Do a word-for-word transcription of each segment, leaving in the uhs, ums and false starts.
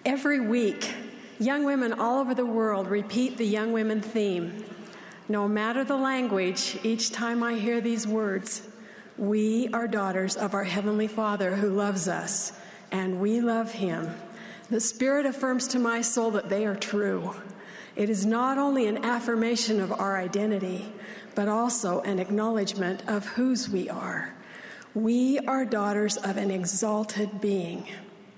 Every week, young women all over the world repeat the young women theme. No matter the language, each time I hear these words, we are daughters of our Heavenly Father who loves us, and we love Him. The Spirit affirms to my soul that they are true. It is not only an affirmation of our identity, but also an acknowledgement of whose we are. We are daughters of an exalted being.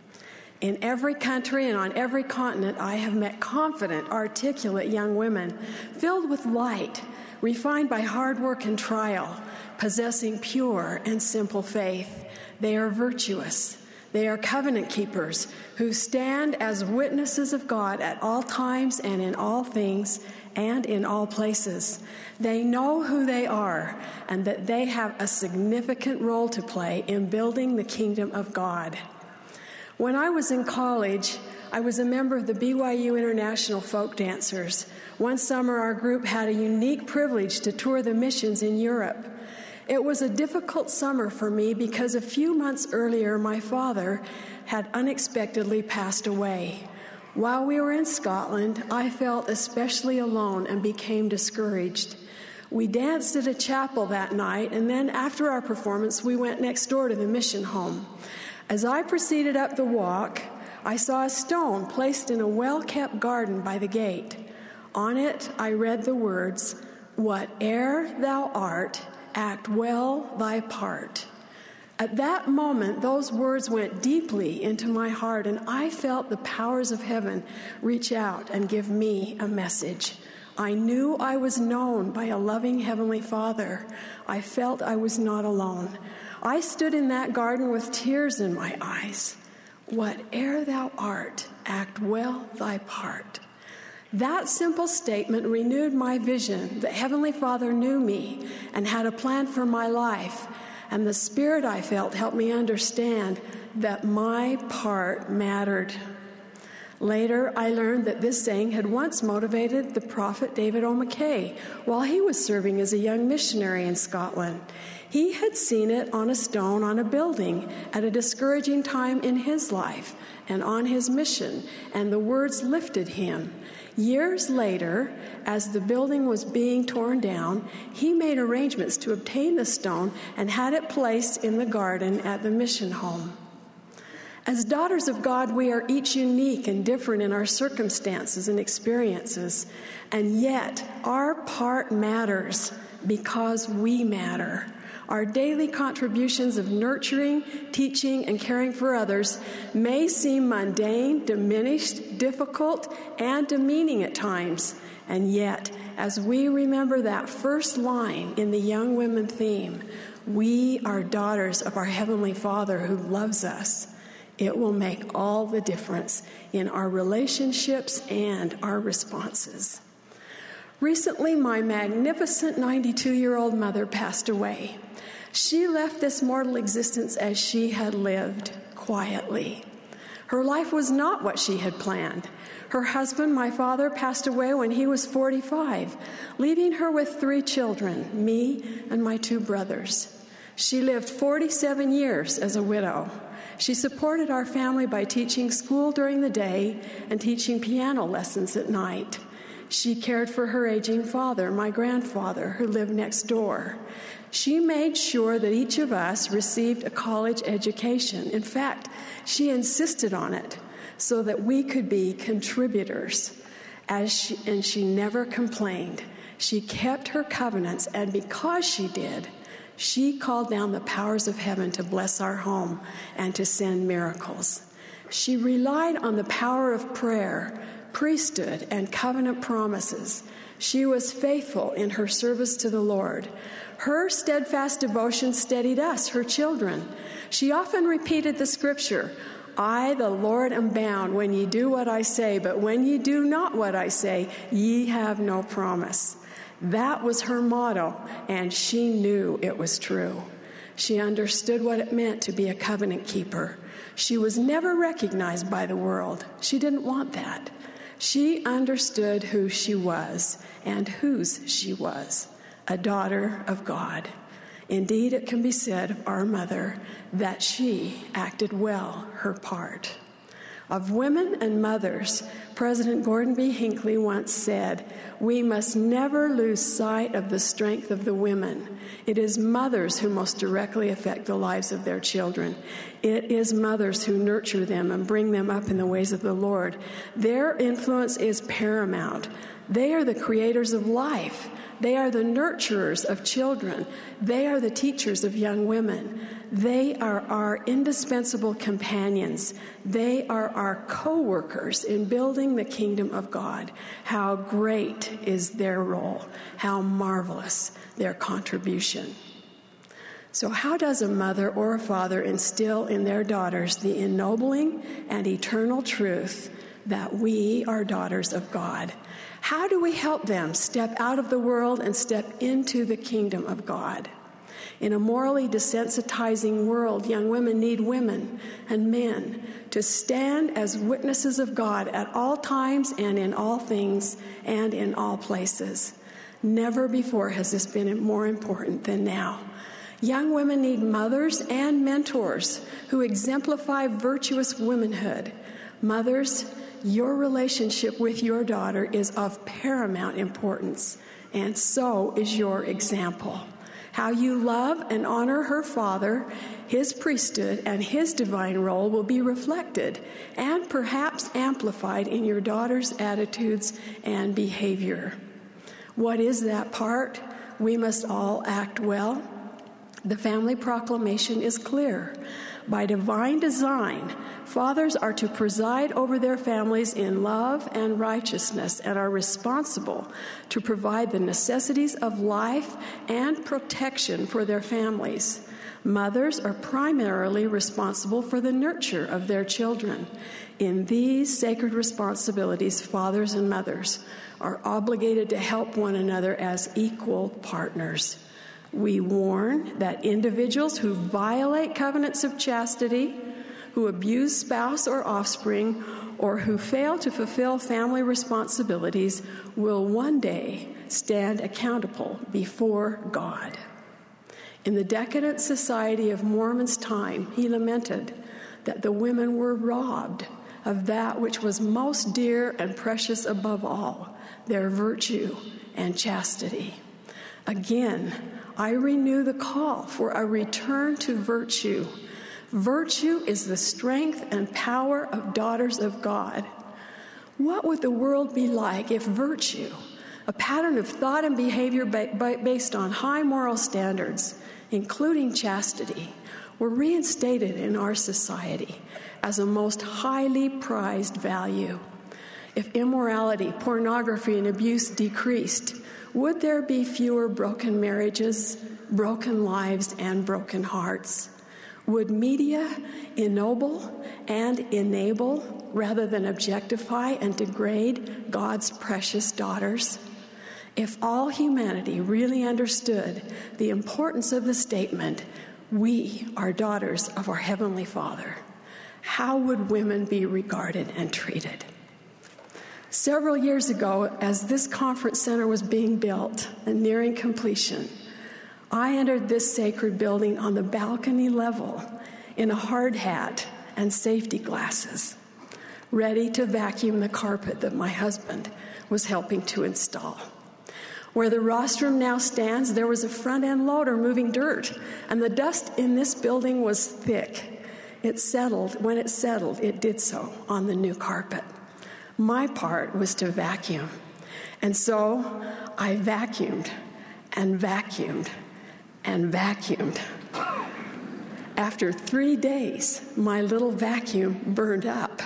In every country and on every continent, I have met confident, articulate young women filled with light, refined by hard work and trial, possessing pure and simple faith. They are virtuous. They are covenant keepers who stand as witnesses of God at all times and in all things and in all places. They know who they are and that they have a significant role to play in building the kingdom of God. When I was in college, I was a member of the B Y U International Folk Dancers. One summer, our group had a unique privilege to tour the missions in Europe. It was a difficult summer for me because a few months earlier, my father had unexpectedly passed away. While we were in Scotland, I felt especially alone and became discouraged. We danced at a chapel that night, and then after our performance, we went next door to the mission home. As I proceeded up the walk, I saw a stone placed in a well-kept garden by the gate. On it, I read the words, "Whate'er thou art, act well thy part." At that moment, those words went deeply into my heart, and I felt the powers of heaven reach out and give me a message. I knew I was known by a loving Heavenly Father. I felt I was not alone. I stood in that garden with tears in my eyes. Whate'er thou art, act well thy part. That simple statement renewed my vision that Heavenly Father knew me and had a plan for my life, and the Spirit I felt helped me understand that my part mattered. Later, I learned that this saying had once motivated the prophet David O. McKay while he was serving as a young missionary in Scotland. He had seen it on a stone on a building at a discouraging time in his life and on his mission, and the words lifted him. Years later, as the building was being torn down, he made arrangements to obtain the stone and had it placed in the garden at the mission home. As daughters of God, we are each unique and different in our circumstances and experiences, and yet our part matters because we matter. Our daily contributions of nurturing, teaching, and caring for others may seem mundane, diminished, difficult, and demeaning at times. And yet, as we remember that first line in the Young Women theme, we are daughters of our Heavenly Father who loves us, it will make all the difference in our relationships and our responses. Recently, my magnificent ninety-two-year-old mother passed away. She left this mortal existence as she had lived, quietly. Her life was not what she had planned. Her husband, my father, passed away when he was forty-five, leaving her with three children, me and my two brothers. She lived forty-seven years as a widow. She supported our family by teaching school during the day and teaching piano lessons at night. She cared for her aging father, my grandfather, who lived next door. She made sure that each of us received a college education. In fact, she insisted on it so that we could be contributors. As she, and she never complained. She kept her covenants, and because she did, she called down the powers of heaven to bless our home and to send miracles. She relied on the power of prayer, priesthood, and covenant promises. She was faithful in her service to the Lord. Her steadfast devotion steadied us, her children. She often repeated the scripture, "I, the Lord, am bound when ye do what I say, but when ye do not what I say, ye have no promise." That was her motto, and she knew it was true. She understood what it meant to be a covenant keeper. She was never recognized by the world. She didn't want that. She understood who she was and whose she was, a daughter of God. Indeed, it can be said of our mother that she acted well her part. Of women and mothers, President Gordon B. Hinckley once said, "We must never lose sight of the strength of the women. It is mothers who most directly affect the lives of their children. It is mothers who nurture them and bring them up in the ways of the Lord. Their influence is paramount. They are the creators of life. They are the nurturers of children. They are the teachers of young women. They are our indispensable companions. They are our co-workers in building the kingdom of God. How great is their role. How marvelous their contribution." So how does a mother or a father instill in their daughters the ennobling and eternal truth that we are daughters of God? How do we help them step out of the world and step into the kingdom of God? In a morally desensitizing world, young women need women and men to stand as witnesses of God at all times and in all things and in all places. Never before has this been more important than now. Young women need mothers and mentors who exemplify virtuous womanhood. Mothers, your relationship with your daughter is of paramount importance, and so is your example. How you love and honor her father, his priesthood, and his divine role will be reflected and perhaps amplified in your daughter's attitudes and behavior. What is that part? We must all act well. The family proclamation is clear. By divine design, fathers are to preside over their families in love and righteousness and are responsible to provide the necessities of life and protection for their families. Mothers are primarily responsible for the nurture of their children. In these sacred responsibilities, fathers and mothers are obligated to help one another as equal partners. We warn that individuals who violate covenants of chastity, who abuse spouse or offspring, or who fail to fulfill family responsibilities will one day stand accountable before God. In the decadent society of Mormon's time, he lamented that the women were robbed of that which was most dear and precious above all, their virtue and chastity. Again, I renew the call for a return to virtue. Virtue is the strength and power of daughters of God. What would the world be like if virtue, a pattern of thought and behavior based on high moral standards, including chastity, were reinstated in our society as a most highly prized value? If immorality, pornography, and abuse decreased, would there be fewer broken marriages, broken lives, and broken hearts? Would media ennoble and enable rather than objectify and degrade God's precious daughters? If all humanity really understood the importance of the statement, "We are daughters of our Heavenly Father," how would women be regarded and treated? Several years ago, as this conference center was being built and nearing completion, I entered this sacred building on the balcony level in a hard hat and safety glasses, ready to vacuum the carpet that my husband was helping to install. Where the rostrum now stands, there was a front-end loader moving dirt, and the dust in this building was thick. It settled. When it settled, it did so on the new carpet. My part was to vacuum. And so I vacuumed and vacuumed and vacuumed. After three days, my little vacuum burned up.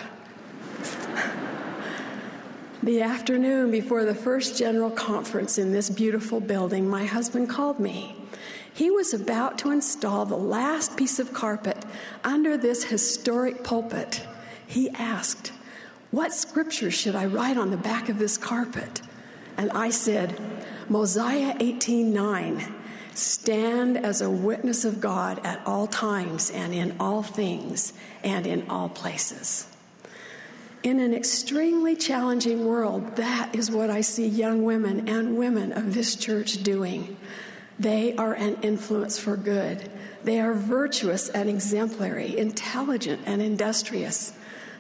The afternoon before the first general conference in this beautiful building, my husband called me. He was about to install the last piece of carpet under this historic pulpit. He asked, "What scripture should I write on the back of this carpet?" And I said, Mosiah eighteen nine, "Stand as a witness of God at all times and in all things and in all places." In an extremely challenging world, that is what I see young women and women of this church doing. They are an influence for good. They are virtuous and exemplary, intelligent and industrious.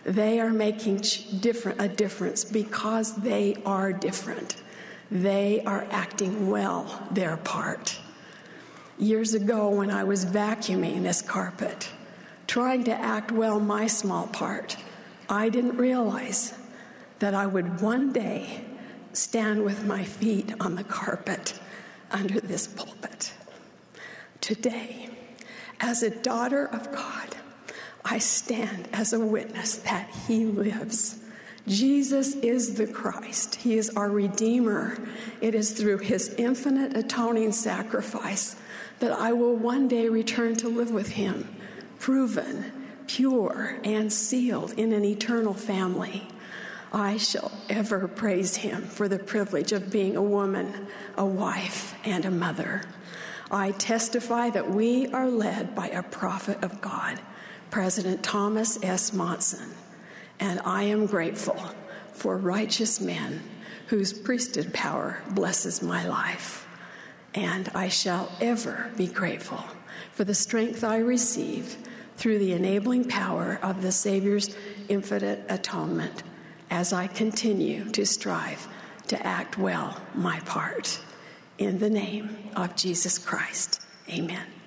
They are making different, a difference because they are different. They are acting well their part. Years ago, when I was vacuuming this carpet, trying to act well my small part, I didn't realize that I would one day stand with my feet on the carpet under this pulpit. Today, as a daughter of God, I stand as a witness that he lives. Jesus is the Christ. He is our Redeemer. It is through his infinite atoning sacrifice that I will one day return to live with him, proven, pure, and sealed in an eternal family. I shall ever praise him for the privilege of being a woman, a wife, and a mother. I testify that we are led by a prophet of God, President Thomas S. Monson, and I am grateful for righteous men whose priesthood power blesses my life. And I shall ever be grateful for the strength I receive through the enabling power of the Savior's infinite atonement as I continue to strive to act well my part. In the name of Jesus Christ, amen.